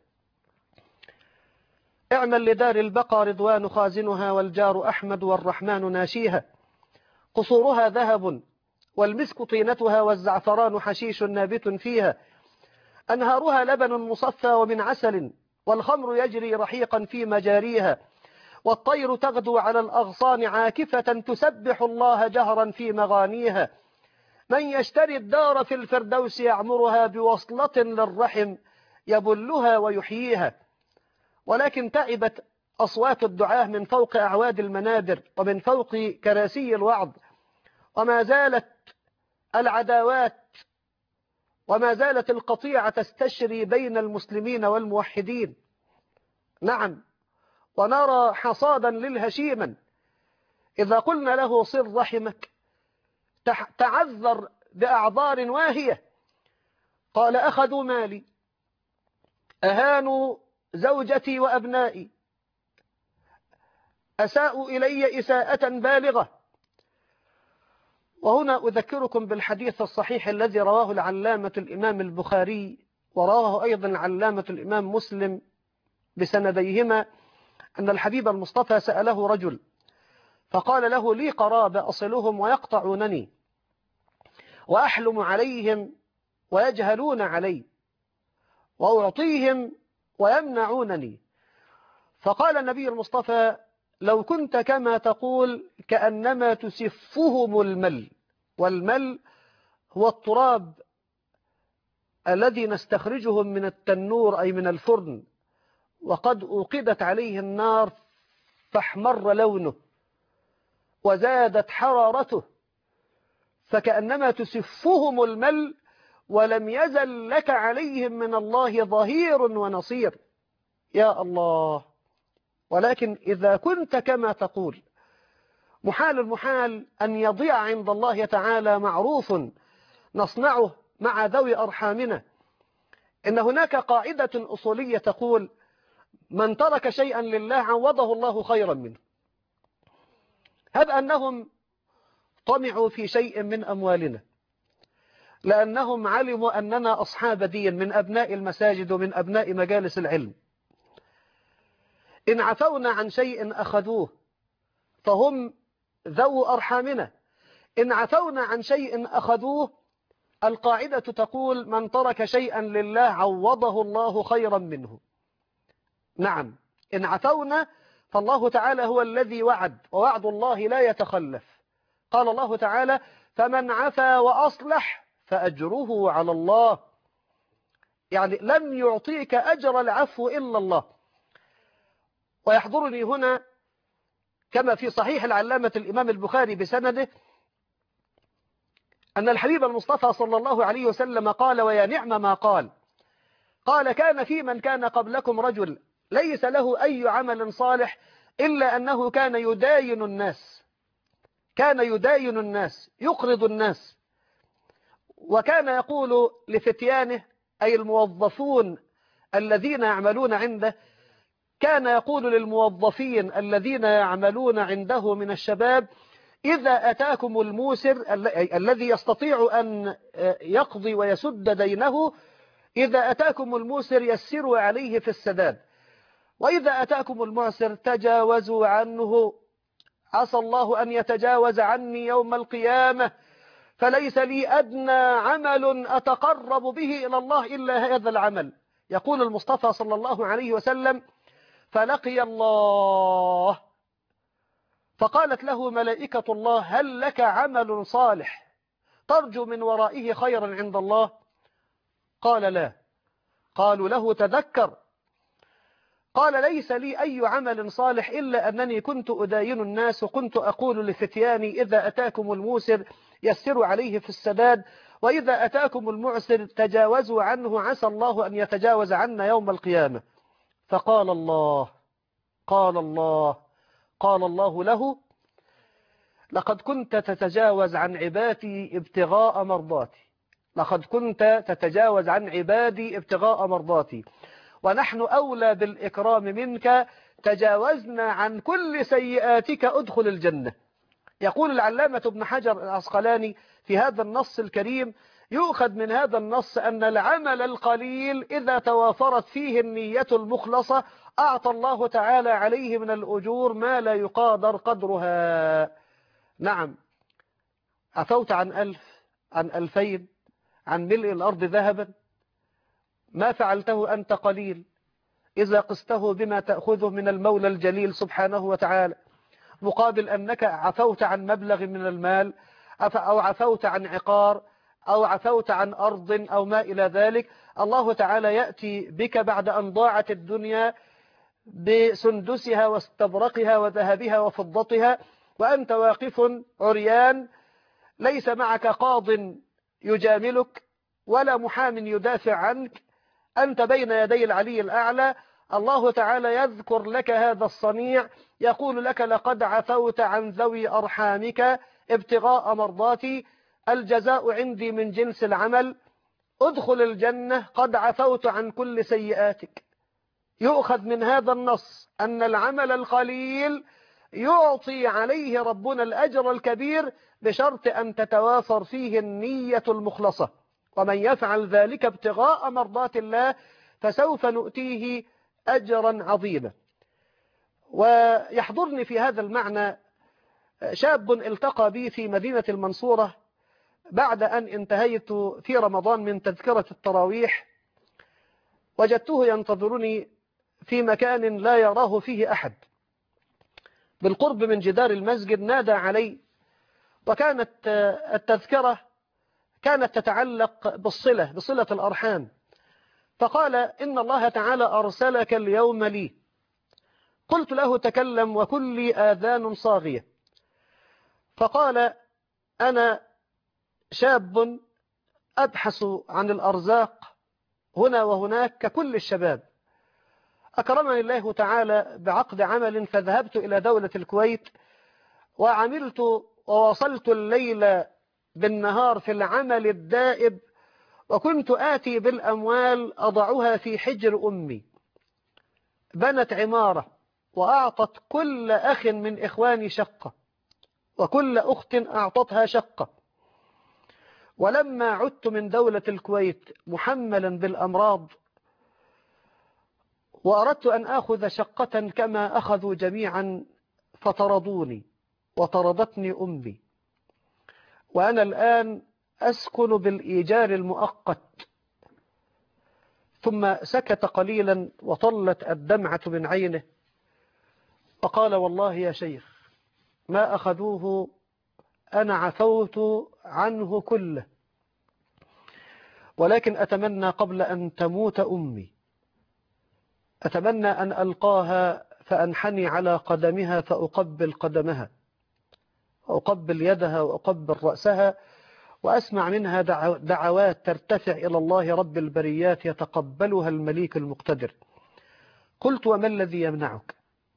اعمل لدار البقى رضوان خازنها، والجار أحمد والرحمن ناشيها. قصورها ذهب والمسك طينتها، والزعفران حشيش نابت فيها. أنهارها لبن مصفى ومن عسل، والخمر يجري رحيقا في مجاريها. والطير تغدو على الأغصان عاكفة تسبح الله جهرا في مغانيها. من يشتري الدار في الفردوس يعمرها بوصلة للرحم يبلها ويحييها. ولكن تعبت أصوات الدعاة من فوق أعواد المنابر ومن فوق كراسي الوعظ، وما زالت العداوات وما زالت القطيعة تستشري بين المسلمين والموحدين. نعم، ونرى حصادا للهشيما إذا قلنا له صل رحمك تعذر بأعذار واهية. قال: أخذوا مالي، أهانوا زوجتي وأبنائي، أساءوا إلي إساءة بالغة. وهنا أذكركم بالحديث الصحيح الذي رواه العلامة الإمام البخاري، ورواه أيضا العلامة الإمام مسلم بسنديهما، أن الحبيب المصطفى سأله رجل فقال له: لي قرابة أصلهم ويقطعونني، وأحلم عليهم ويجهلون علي، وأعطيهم ويمنعونني. فقال النبي المصطفى: لو كنت كما تقول كأنما تسفهم المل. والمل هو التراب الذي نستخرجه من التنور أي من الفرن، وقد أوقدت عليه النار فاحمر لونه وزادت حرارته، فكأنما تسفهم المل ولم يزل لك عليهم من الله ظهير ونصير. يا الله! ولكن إذا كنت كما تقول، محال المحال أن يضيع عند الله تعالى معروف نصنعه مع ذوي أرحامنا. إن هناك قاعدة أصولية تقول: من ترك شيئا لله عوضه الله خيرا منه. هب أنهم طمعوا في شيء من أموالنا لأنهم علموا أننا أصحاب دين من أبناء المساجد ومن أبناء مجالس العلم، إن عفونا عن شيء أخذوه فهم ذو أرحامنا، إن عفونا عن شيء أخذوه. القاعدة تقول: من ترك شيئا لله عوضه الله خيرا منه. نعم، إن عفونا فالله تعالى هو الذي وعد، ووعد الله لا يتخلف. قال الله تعالى: فمن عفا وأصلح فأجره على الله. يعني لم يعطيك أجر العفو إلا الله. ويحضرني هنا كما في صحيح العلامة الإمام البخاري بسنده أن الحبيب المصطفى صلى الله عليه وسلم قال: ويا نعم ما قال. قال: كان في من كان قبلكم رجل ليس له أي عمل صالح إلا أنه كان يداين الناس، كان يداين الناس يقرض الناس، وكان يقول لفتيانه أي الموظفون الذين يعملون عنده، كان يقول للموظفين الذين يعملون عنده من الشباب: إذا أتاكم الموسر الذي يستطيع أن يقضي ويسد دينه، إذا أتاكم الموسر يسروا عليه في السداد، وإذا أتاكم المعسر تجاوزوا عنه، عسى الله أن يتجاوز عني يوم القيامة، فليس لي أدنى عمل أتقرب به إلى الله إلا هذا العمل. يقول المصطفى صلى الله عليه وسلم: فلقي الله فقالت له ملائكة الله: هل لك عمل صالح ترجو من ورائه خيرا عند الله؟ قال: لا. قالوا له: تذكر. قال ليس لي أي عمل صالح إلا أنني كنت أداين الناس، وكنت أقول لفتياني إذا أتاكم الموسر يسروا عليه في السداد، وإذا أتاكم المعسر تجاوزوا عنه، عسى الله أن يتجاوز عنا يوم القيامة. فقال الله قال الله قال الله له: لقد كنت تتجاوز عن عبادي ابتغاء مرضاتي لقد كنت تتجاوز عن عبادي ابتغاء مرضاتي، ونحن أولى بالإكرام منك، تجاوزنا عن كل سيئاتك، أدخل الجنة. يقول العلامة ابن حجر العسقلاني في هذا النص الكريم: يؤخذ من هذا النص أن العمل القليل إذا توافرت فيه النية المخلصة أعطى الله تعالى عليه من الأجور ما لا يقادر قدرها. نعم، عفوت عن ألف، عن ألفين، عن ملء الأرض ذهبا، ما فعلته أنت قليل إذا قسته بما تأخذه من المولى الجليل سبحانه وتعالى، مقابل أنك عفوت عن مبلغ من المال، أو عفوت عن عقار، أو عفوت عن أرض أو ما إلى ذلك. الله تعالى يأتي بك بعد أن ضاعت الدنيا بسندسها واستبرقها وذهبها وفضتها، وأنت واقف عريان، ليس معك قاض يجاملك ولا محام يدافع عنك، أنت بين يدي العلي الأعلى. الله تعالى يذكر لك هذا الصنيع، يقول لك: لقد عفوت عن ذوي أرحامك ابتغاء مرضاتي، الجزاء عندي من جنس العمل، ادخل الجنة، قد عفوت عن كل سيئاتك. يؤخذ من هذا النص أن العمل القليل يعطي عليه ربنا الأجر الكبير، بشرط أن تتوافر فيه النية المخلصة، ومن يفعل ذلك ابتغاء مرضات الله فسوف نؤتيه أجرا عظيما. ويحضرني في هذا المعنى شاب التقى بي في مدينة المنصورة بعد أن انتهيت في رمضان من تذكرة التراويح، وجدته ينتظرني في مكان لا يراه فيه أحد بالقرب من جدار المسجد. نادى علي، وكانت التذكرة كانت تتعلق بالصلة بصلة الأرحام، فقال: إن الله تعالى أرسلك اليوم لي. قلت له: تكلم وكن لي آذان صاغية. فقال: أنا شاب أبحث عن الأرزاق هنا وهناك ككل الشباب، أكرمني الله تعالى بعقد عمل، فذهبت إلى دولة الكويت وعملت ووصلت الليل بالنهار في العمل الدائب، وكنت آتي بالأموال أضعها في حجر أمي. بنت عمارة وأعطت كل أخ من إخواني شقة، وكل أخت أعطتها شقة. ولما عدت من دولة الكويت محملا بالأمراض وأردت أن آخذ شقة كما أخذوا جميعا، فطردوني وطردتني أمي، وأنا الآن أسكن بالإيجار المؤقت. ثم سكت قليلا وطلت الدمعة من عينه، وقال: والله يا شيخ ما أخذوه، أنا عفوت عنه كله، ولكن أتمنى قبل أن تموت أمي، أتمنى أن ألقاها فأنحني على قدمها فأقبل قدمها وأقبل يدها وأقبل رأسها، وأسمع منها دعوات ترتفع إلى الله رب البريات يتقبلها المليك المقتدر. قلت: وما الذي يمنعك؟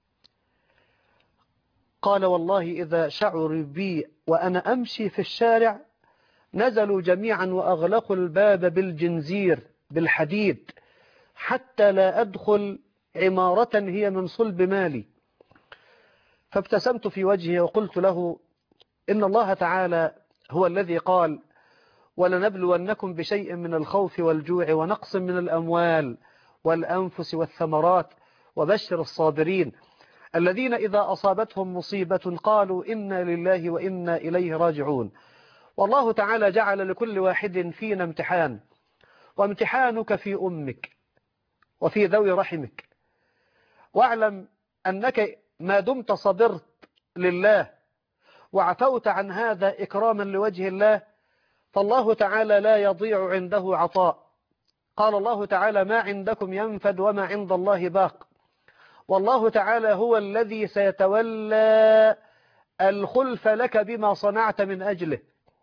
قال: والله إذا شعروا بي وأنا أمشي في الشارع نزلوا جميعا وأغلقوا الباب بالجنزير بالحديد حتى لا أدخل عمارة هي من صلب مالي. فابتسمت في وجهه وقلت له: إن الله تعالى هو الذي قال: ولنبلونكم بشيء من الخوف والجوع ونقص من الأموال والأنفس والثمرات وبشر الصابرين الذين إذا أصابتهم مصيبة قالوا إنا لله وإنا إليه راجعون. والله تعالى جعل لكل واحد فينا امتحان، وامتحانك في أمك وفي ذوي رحمك، واعلم أنك ما دمت صبرت لله وعفوت عن هذا إكراما لوجه الله، فالله تعالى لا يضيع عنده عطاء. قال الله تعالى: ما عندكم ينفد وما عند الله باق. والله تعالى هو الذي سيتولى الخلف لك بما صنعت من أجله.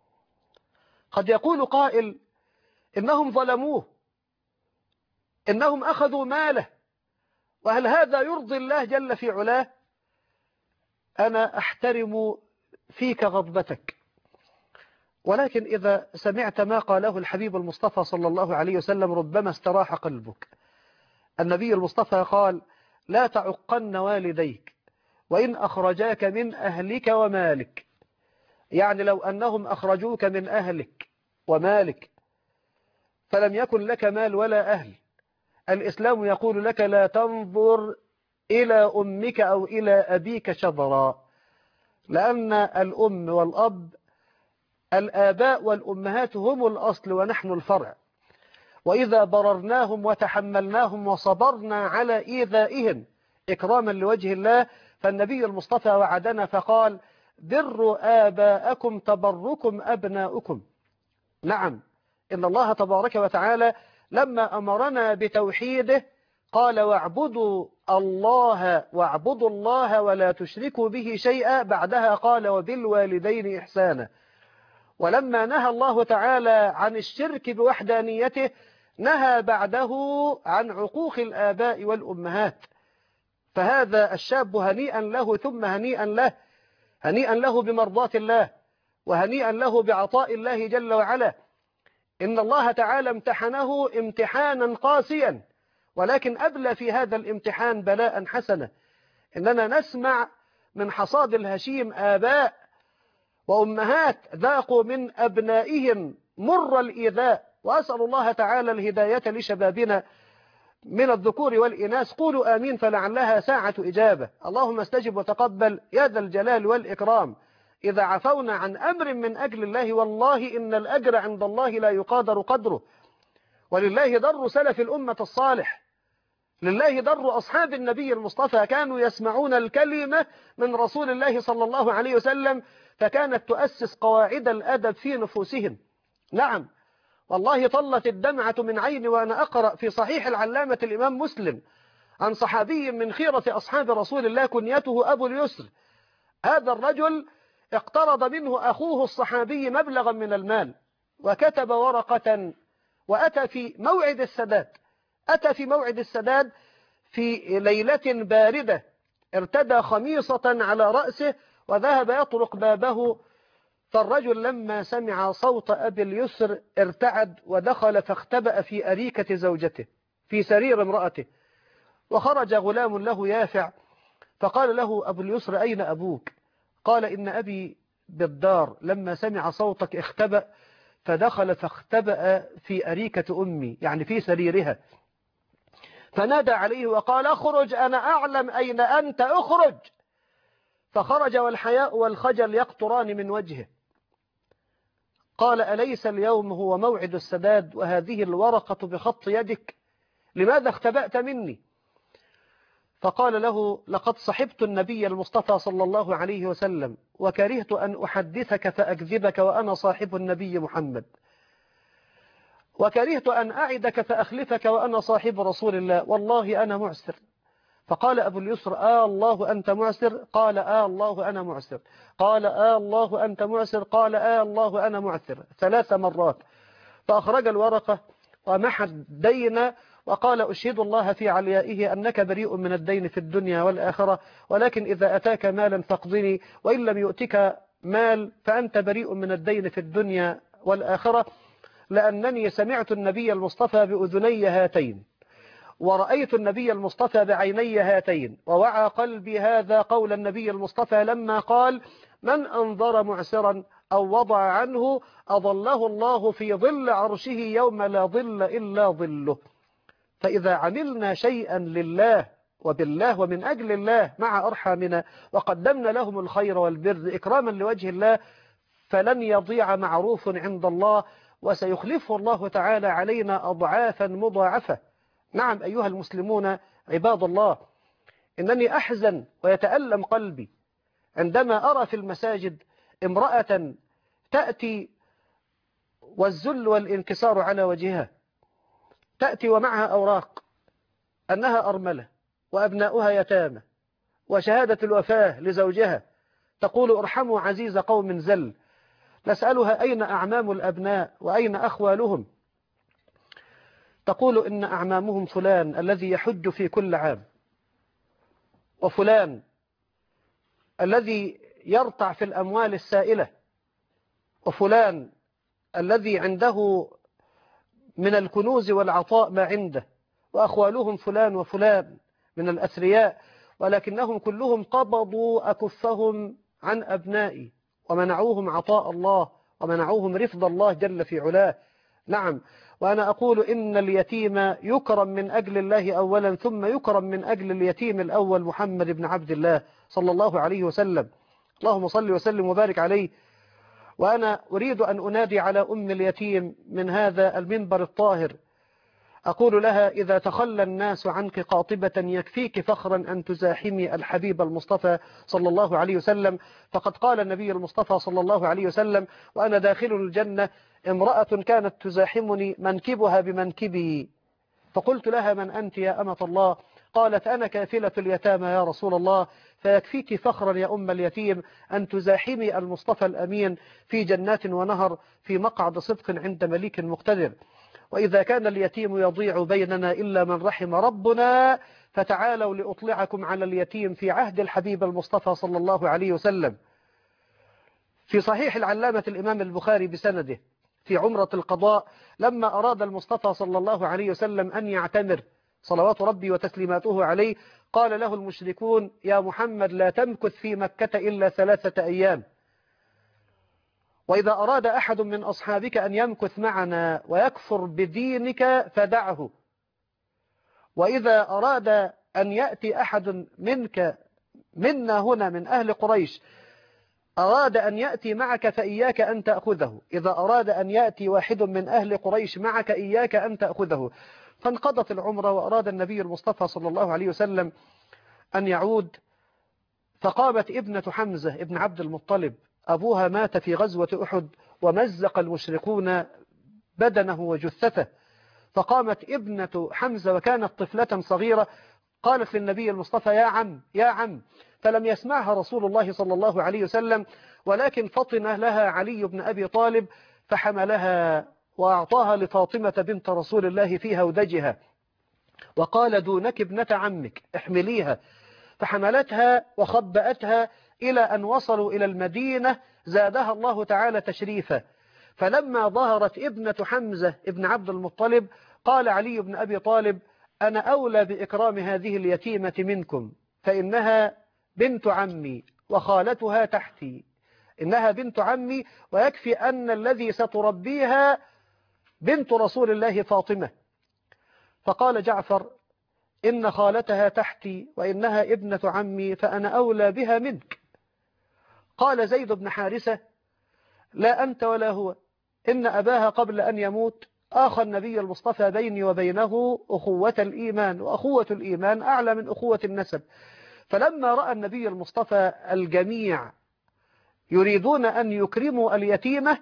قد يقول قائل إنهم ظلموه، إنهم أخذوا ماله، وهل هذا يرضي الله جل في علاه؟ أنا أحترم فيك غضبتك، ولكن إذا سمعت ما قاله الحبيب المصطفى صلى الله عليه وسلم ربما استراح قلبك. النبي المصطفى قال: لا تعقن والديك وإن أخرجاك من أهلك ومالك. يعني لو أنهم أخرجوك من أهلك ومالك فلم يكن لك مال ولا أهل، الإسلام يقول لك: لا تنظر إلى أمك أو إلى أبيك شبرا، لأن الأم والأب الآباء والأمهات هم الأصل ونحن الفرع، وإذا بررناهم وتحملناهم وصبرنا على إيذائهم إكراما لوجه الله، فالنبي المصطفى وعدنا فقال: بروا آباءكم تبركم أبناؤكم. نعم، إن الله تبارك وتعالى لما أمرنا بتوحيده قال: واعبدوا الله واعبدوا الله ولا تشركوا به شيئا، بعدها قال: وبالوالدين إحسانا. ولما نهى الله تعالى عن الشرك بوحدانيته نهى بعده عن عقوق الآباء والأمهات. فهذا الشاب هنيئا له ثم هنيئا له، هنيئا له بمرضاة الله، وهنيئا له بعطاء الله جل وعلا. إن الله تعالى امتحنه امتحانا قاسيا، ولكن أبلى في هذا الامتحان بلاء حسنا. إننا نسمع من حصاد الهشيم آباء وأمهات ذاقوا من أبنائهم مر الإيذاء، وأسأل الله تعالى الهداية لشبابنا من الذكور والإناث. قولوا آمين فلعلها ساعة إجابة. اللهم استجب وتقبل يا ذا الجلال والإكرام. إذا عفونا عن أمر من أجل الله والله إن الأجر عند الله لا يقادر قدره، ولله در سلف الأمة الصالح، لله در أصحاب النبي المصطفى، كانوا يسمعون الكلمة من رسول الله صلى الله عليه وسلم فكانت تؤسس قواعد الأدب في نفوسهم. نعم والله طلت الدمعة من عيني وأنا أقرأ في صحيح العلامة الإمام مسلم عن صحابي من خيرة أصحاب رسول الله كنيته أبو اليسر. هذا الرجل اقترض منه أخوه الصحابي مبلغا من المال، وكتب ورقة وأتى في موعد السداد أتى في موعد السداد في ليلة باردة، ارتدى خميصة على رأسه وذهب يطرق بابه، فالرجل لما سمع صوت أبي اليسر ارتعد ودخل فاختبأ في أريكة زوجته في سرير امرأته، وخرج غلام له يافع فقال له أبو اليسر: أين أبوك؟ قال: إن أبي بالدار، لما سمع صوتك اختبأ فدخل فاختبأ في أريكة أمي، يعني في سريرها، فنادى عليه وقال: اخرج أنا أعلم أين أنت، اخرج. فخرج والحياء والخجل يقطران من وجهه. قال: أليس اليوم هو موعد السداد وهذه الورقة بخط يدك؟ لماذا اختبأت مني؟ فقال له: لقد صحبت النبي المصطفى صلى الله عليه وسلم وكرهت أن أحدثك فأكذبك وأنا صاحب النبي محمد، وكرهت أن أعدك فأخلفك وأنا صاحب رسول الله، والله أنا معسر. فقال أبو اليسر: آه الله أنت معسر؟ قال: آه الله أنا معسر. قال: آه الله أنت معسر؟ قال: آه الله أنا معسر، ثلاث مرات. فأخرج الورقة ومحى الدين وقال: أشهد الله في عليائه أنك بريء من الدين في الدنيا والآخرة، ولكن إذا أتاك مالا فاقضني، وإن لم يؤتك مال فأنت بريء من الدين في الدنيا والآخرة، لأنني سمعت النبي المصطفى بأذني هاتين، ورأيت النبي المصطفى بعيني هاتين، ووعى قلبي هذا قول النبي المصطفى لما قال: من أنظر معسرا أو وضع عنه أظله الله في ظل عرشه يوم لا ظل إلا ظله. فإذا عملنا شيئا لله وبالله ومن أجل الله مع أرحامنا وقدمنا لهم الخير والبر إكراما لوجه الله فلن يضيع معروف عند الله، وسيخلفه الله تعالى علينا أضعافا مضاعفة. نعم أيها المسلمون عباد الله، إنني أحزن ويتألم قلبي عندما أرى في المساجد امرأة تأتي والذل والانكسار على وجهها، تأتي ومعها أوراق أنها أرملة وأبناؤها يتامى، وشهادة الوفاة لزوجها تقول ارحموا عزيز قوم زل، نسألها أين أعمام الأبناء وأين أخوالهم، تقول إن أعمامهم فلان الذي يحج في كل عام، وفلان الذي يرتع في الأموال السائلة، وفلان الذي عنده من الكنوز والعطاء ما عنده، وأخوالهم فلان وفلان من الأثرياء، ولكنهم كلهم قبضوا أكفهم عن أبنائي ومنعوهم عطاء الله ومنعوهم رفض الله جل في علاه. نعم، وأنا أقول إن اليتيم يكرم من أجل الله أولا، ثم يكرم من أجل اليتيم الأول محمد بن عبد الله صلى الله عليه وسلم. اللهم صل وسلم وبارك عليه. وأنا أريد أن أنادي على أم اليتيم من هذا المنبر الطاهر، أقول لها إذا تخلى الناس عنك قاطبة يكفيك فخرا أن تزاحمي الحبيب المصطفى صلى الله عليه وسلم، فقد قال النبي المصطفى صلى الله عليه وسلم وأنا داخل الجنة امرأة كانت تزاحمني منكبها بمنكبي، فقلت لها من أنت يا أمة الله؟ قالت أنا كافلة اليتامى يا رسول الله. فيكفيك فخرا يا أم اليتيم أن تزاحمي المصطفى الأمين في جنات ونهر في مقعد صدق عند مليك مقتدر. وإذا كان اليتيم يضيع بيننا إلا من رحم ربنا، فتعالوا لأطلعكم على اليتيم في عهد الحبيب المصطفى صلى الله عليه وسلم. في صحيح العلامة الإمام البخاري بسنده في عمرة القضاء، لما أراد المصطفى صلى الله عليه وسلم أن يعتمر صلوات ربي وتسليماته عليه، قال له المشركون يا محمد لا تمكث في مكة إلا ثلاثة أيام، وإذا أراد أحد من أصحابك أن يمكث معنا ويكفر بدينك فدعه، وإذا أراد أن يأتي أحد منك منا هنا من أهل قريش أراد أن يأتي معك فإياك أن تأخذه، إذا أراد أن يأتي واحد من أهل قريش معك إياك أن تأخذه. فانقضت العمرة وأراد النبي المصطفى صلى الله عليه وسلم أن يعود، فقامت ابنة حمزة ابن عبد المطلب، أبوها مات في غزوة أحد ومزق المشركون بدنه وجثته، فقامت ابنة حمزة وكانت طفلة صغيرة قالت للنبي المصطفى يا عم يا عم، فلم يسمعها رسول الله صلى الله عليه وسلم، ولكن فطن لها علي بن أبي طالب فحملها وأعطاها لفاطمة بنت رسول الله في هودجها، وقال دونك ابنة عمك احمليها، فحملتها وخبأتها إلى أن وصلوا إلى المدينة زادها الله تعالى تشريفا. فلما ظهرت ابنة حمزة ابن عبد المطلب قال علي بن أبي طالب أنا أولى بإكرام هذه اليتيمة منكم، فإنها بنت عمي وخالتها تحتي، إنها بنت عمي، ويكفي أن الذي ستربيها بنت رسول الله فاطمة. فقال جعفر إن خالتها تحتي وإنها ابنة عمي فأنا أولى بها منك. قال زيد بن حارثة لا أنت ولا هو، إن أباها قبل أن يموت آخى النبي المصطفى بيني وبينه أخوة الإيمان، وأخوة الإيمان أعلى من أخوة النسب. فلما رأى النبي المصطفى الجميع يريدون أن يكرموا اليتيمة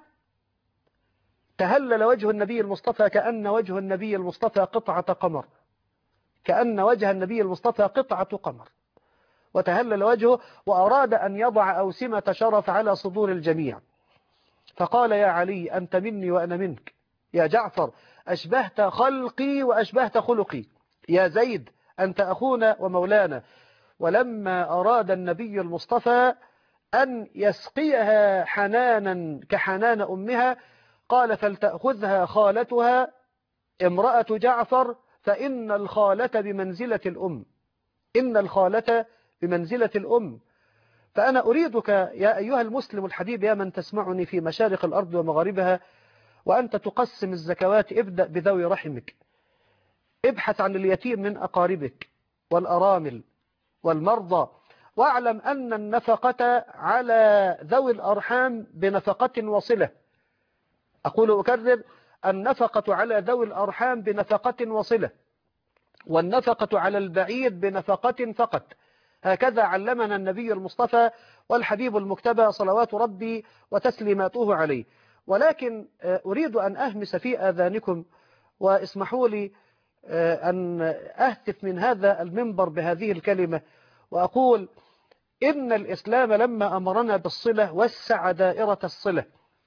تهلل وجه النبي المصطفى كأن وجه النبي المصطفى قطعة قمر، كأن وجه النبي المصطفى قطعة قمر، وتهلل وجهه وأراد أن يضع أوسمة شرف على صدور الجميع. فقال يا علي أنت مني وأنا منك، يا جعفر أشبهت خلقي وأشبهت خلقي، يا زيد أنت أخونا ومولانا. ولما أراد النبي المصطفى أن يسقيها حنانا كحنان أمها قال فلتأخذها خالتها امرأة جعفر فإن الخالة بمنزلة الأم، إن الخالة بمنزلة الأم. فأنا أريدك يا أيها المسلم الحبيب يا من تسمعني في مشارق الأرض ومغاربها وأنت تقسم الزكوات، ابدأ بذوي رحمك، ابحث عن اليتيم من أقاربك والأرامل والمرضى، واعلم أن النفقة على ذوي الأرحام بنفقة وصلة. أقول أكرر، النفقة على ذوي الأرحام بنفقة وصلة، والنفقة على البعيد بنفقة فقط. هكذا علمنا النبي المصطفى والحبيب المجتبى صلوات ربي وتسليماته عليه. ولكن أريد أن أهمس في آذانكم واسمحوا لي أن أهتف من هذا المنبر بهذه الكلمة وأقول إن الإسلام لما أمرنا بالصلة وسع دائرة الصلة،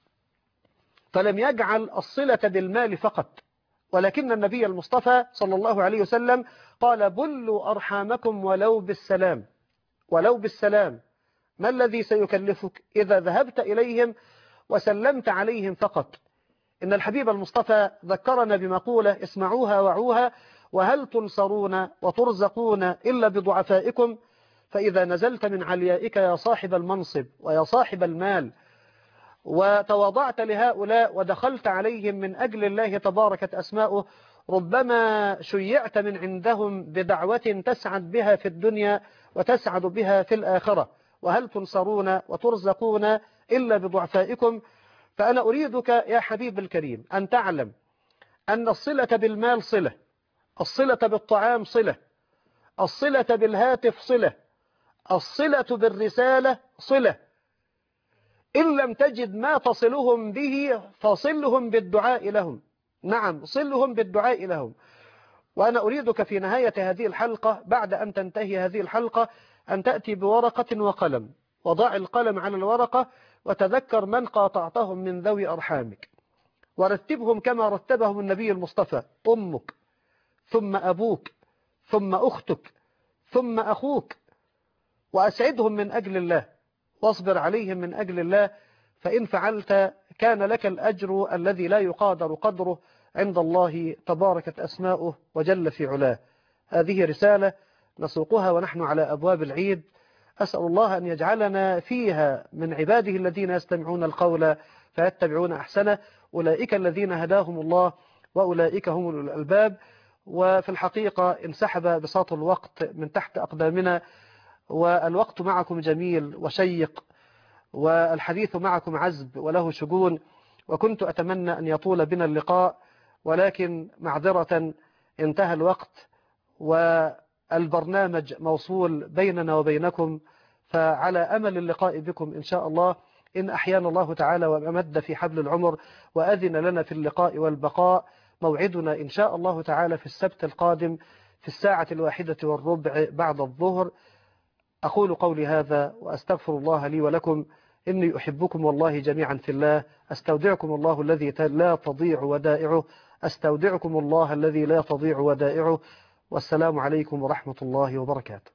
فلم يجعل الصلة بالمال فقط، ولكن النبي المصطفى صلى الله عليه وسلم قال بلوا أرحامكم ولو بالسلام، ولو بالسلام. ما الذي سيكلفك إذا ذهبت إليهم وسلمت عليهم فقط؟ إن الحبيب المصطفى ذكرنا بمقولة اسمعوها وعوها: وهل تنصرون وترزقون إلا بضعفائكم؟ فإذا نزلت من عليائك يا صاحب المنصب ويا صاحب المال وتواضعت لهؤلاء ودخلت عليهم من أجل الله تباركت أسماؤه، ربما شيعت من عندهم بدعوة تسعد بها في الدنيا وتسعد بها في الآخرة. وهل تنصرون وترزقون إلا بضعفائكم؟ فأنا أريدك يا حبيب الكريم أن تعلم أن الصلة بالمال صلة، الصلة بالطعام صلة، الصلة بالهاتف صلة، الصلة بالرسالة صلة. إن لم تجد ما تصلهم به فصلهم بالدعاء لهم. نعم، صلهم بالدعاء لهم. وأنا أريدك في نهاية هذه الحلقة بعد أن تنتهي هذه الحلقة أن تأتي بورقة وقلم، وضع القلم على الورقة وتذكر من قاطعتهم من ذوي أرحامك، ورتبهم كما رتبهم النبي المصطفى: أمك، ثم أبوك، ثم أختك، ثم أخوك، وأسعدهم من أجل الله، واصبر عليهم من أجل الله، فإن فعلت كان لك الأجر الذي لا يقادر قدره عند الله تباركت أسماؤه وجل في علاه. هذه رسالة نسوقها ونحن على أبواب العيد. أسأل الله أن يجعلنا فيها من عباده الذين يستمعون القول فيتبعون أحسنه، أولئك الذين هداهم الله وأولئك هم أولو الألباب. وفي الحقيقة انسحب بساط الوقت من تحت أقدامنا، والوقت معكم جميل وشيق، والحديث معكم عذب وله شجون، وكنت أتمنى أن يطول بنا اللقاء، ولكن معذرة انتهى الوقت والبرنامج موصول بيننا وبينكم، فعلى أمل اللقاء بكم إن شاء الله إن أحيانا الله تعالى وأمد في حبل العمر وأذن لنا في اللقاء والبقاء. موعدنا إن شاء الله تعالى في السبت القادم في الساعة الواحدة والربع بعد الظهر. أقول قولي هذا وأستغفر الله لي ولكم، إني أحبكم والله جميعا في الله. أستودعكم الله الذي لا تضيع ودائعه، أستودعكم الله الذي لا تضيع ودائعه، والسلام عليكم ورحمة الله وبركاته.